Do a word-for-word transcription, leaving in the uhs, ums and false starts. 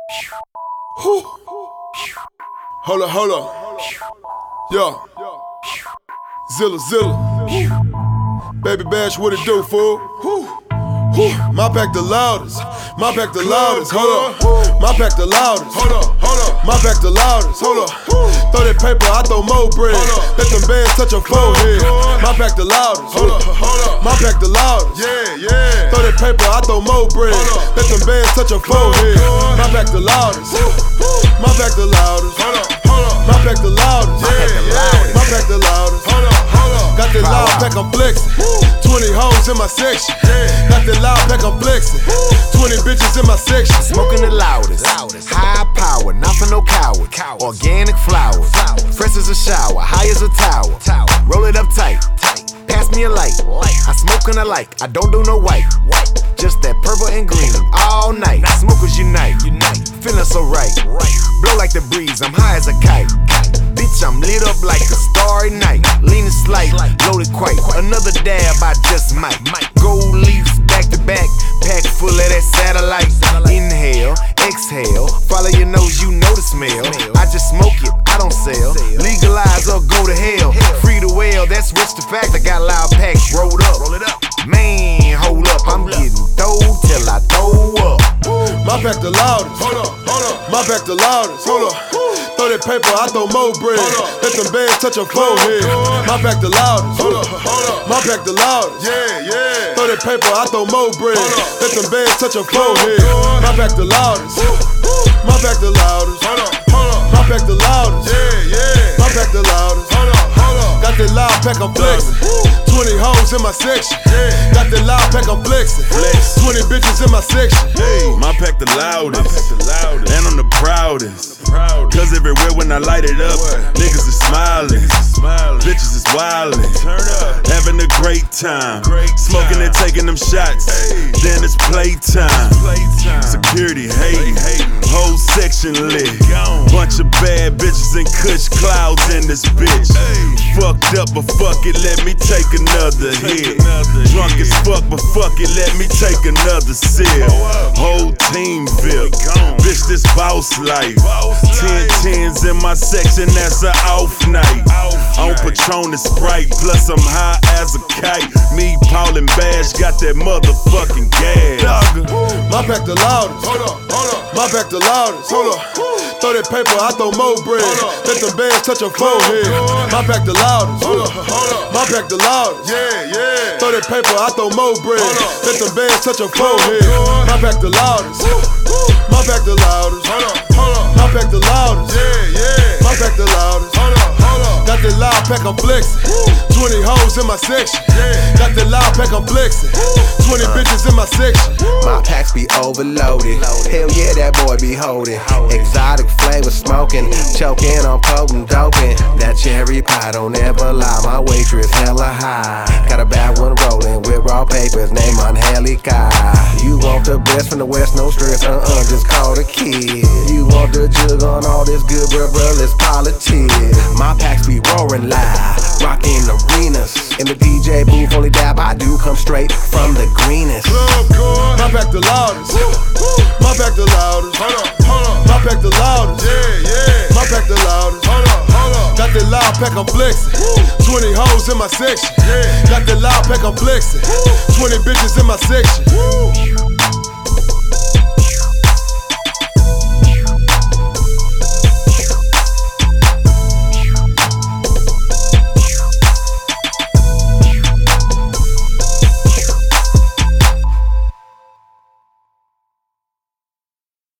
Whew. Hold up, hold up. Yo. Zilla, Zilla. Baby Bash, what it do, fool? Whew. Whew. My pack the loudest. My pack the loudest. Hold up. My pack the loudest. Hold up, hold up. My pack the loudest. Hold up. Throw that paper, I throw more bread. Let them bands touch your forehead. My pack the loudest. Hold up, hold up. My pack the loudest. Yeah, yeah. Throw that paper, I throw more bread. Let them bands touch your forehead. My pack the loudest. My pack the loudest. Hold up, hold up. My pack the loudest. Yeah, yeah. My pack the loudest. Hold up, hold up. Got that loud pack, I'm flexing. twenty hoes in my section. Got that loud pack, I'm flexing. twenty bitches in my section. Smoking the loudest. High power, not for no coward. Organic flowers. Fresh as a shower, high as a tower. Roll it up tight. Pass me a light. I smoke and I like. I don't do no white. Just that purple and green all night. Smokers unite. Feeling so right. Blow like the breeze. I'm high as a kite. Bitch, I'm lit up like a starry night. Leaning slight, loaded quite. Another dab, I just might. Gold leaves back to back, pack full of that satellite. Inhale, exhale, follow your nose, you know the smell. I just smoke it, I don't sell. Legalize or go to hell. Free the well, that's rich the fact. I got loud packs rolled up. Man, hold up, I'm getting throw till I throw up. My pack the loudest. Hold up, hold up. My pack the loudest. Hold up. Throw that paper, I throw more bread. Let them bands touch your forehead. My pack the loudest. Hold up, hold up. My pack the loudest. Yeah, yeah. Throw that paper, I throw more bread. Let them bands touch your forehead. My pack the loudest. My pack the loudest. Hold up, hold up. My pack the loudest. Yeah, yeah. My pack the loudest. Hold up, hold up. Got that loud pack, I'm flexing. twenty hoes in my section. Got that loud pack, I'm flexing. twenty bitches in my section. My pack the loudest. And I'm the proudest. Cause everywhere when I light it up, niggas is smiling. Bitches is wildin'. Having a great time. Smoking and taking them shots. Then it's playtime. Security hating. Whole section lit. Bunch of bad bitches and kush clouds in this bitch. Fucked up, but fuck it, let me take another hit. Drunk as fuck, but fuck it, let me take another sip. Whole team V I P. Bitch, this boss life. Ten tens in my section, that's a off night. On Patron and Sprite, plus I'm high as a kite. Me, Paul, and Bash got that motherfucking gas. My pack the loudest. Hold up, hold up. My pack the loudest. Hold up. Throw that paper, I throw more bread. Let them bands touch your forehead. My pack the loudest. Hold up, hold up. My pack the loudest. Yeah, yeah. Throw that paper, I throw more bread. Let them bands touch your forehead. My pack the loudest. My pack the loudest. Hold up, hold up. My pack the loudest. Yeah, yeah. My pack the loudest. Hold up, hold up. Got that loud pack, I'm flexing. twenty hoes in my section. Got that loud pack, I'm flexing. twenty bitches in my section. My packs be overloaded. Hell yeah, that boy be holding. Exotic flavor smoking. Choking on potent doping. That cherry pie don't ever lie. My waitress hella high. Got a bad one rolling with raw papers. Name Angelica. You want the best from the west, no stress. Uh-uh, just call the kid. You want the jug on all this good, bruh, bruh, let's politics. My packs be roaring live. Rocking arenas. In the D J booth, only dab I do come straight from the greenest. My pack the loudest. My pack the loudest. Hold up, hold up. My pack the loudest. Yeah, yeah. My pack the loudest. Hold up, hold up. Got that loud pack, I'm flexing. twenty hoes in my section. Got that loud pack, I'm flexing. twenty bitches in my section.